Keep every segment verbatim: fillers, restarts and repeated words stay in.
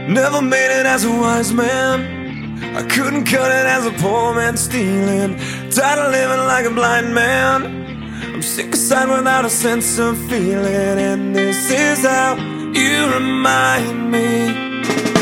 Never made it as a wise man. I couldn't cut it as a poor man stealing. Tired of living like a blind man. I'm sick aside without a sense of feeling. And this is how you remind me.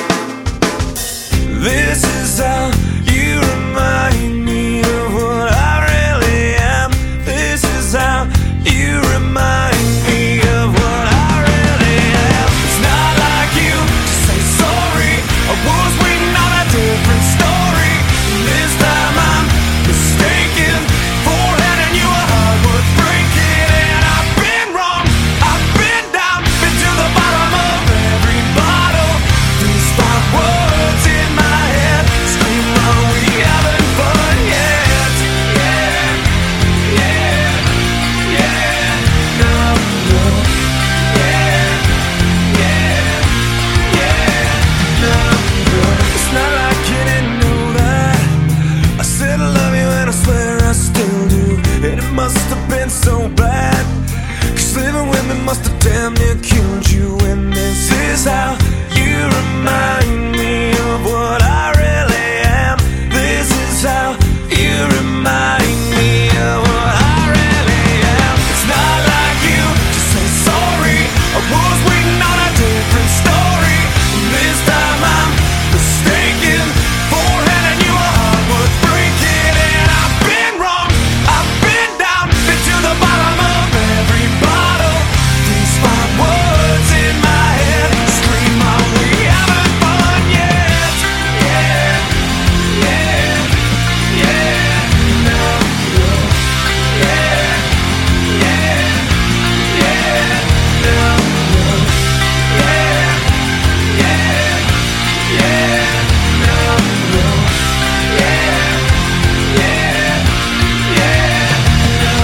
This is how you remind me of what I really am. This is how you remind me of what I really am. It's not like you to say sorry. I was waiting on a different story. This time I'm mistaken for handing you a heart worth breaking. And I've been wrong, I've been down, been to the bottom of every bottle. These five words in my head scream, are we having fun yet? Yeah, yeah, yeah, no, no. Yeah, yeah, yeah, no, no. It's not like you didn't know that I said I love you and I swear I still do. And it must have been so bad, 'cause living with me must have damn near killed you. And this is how you remind me of what I really am. This is how you remind me of what I really am. It's not like you to say sorry. I was waiting on a different story. This time I'm mistaken for handing you a heart worth breaking. And I've been wrong, I've been down, been to the bottom of every bottle. These five words in my head scream, are we having fun yet? Yeah, yeah, yeah, no, no. Yeah, yeah, yeah, no, no. Yeah, yeah, yeah, no, no. Yeah, yeah, yeah, no,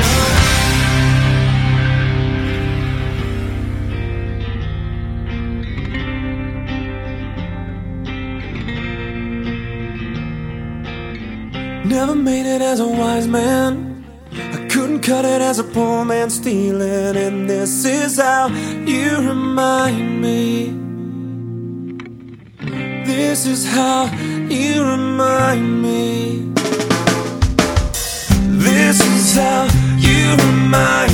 no. Never made it as a wise man. I couldn't cut it as a poor man stealing. And this is how you remind me. This is how you remind me. This is how you remind me.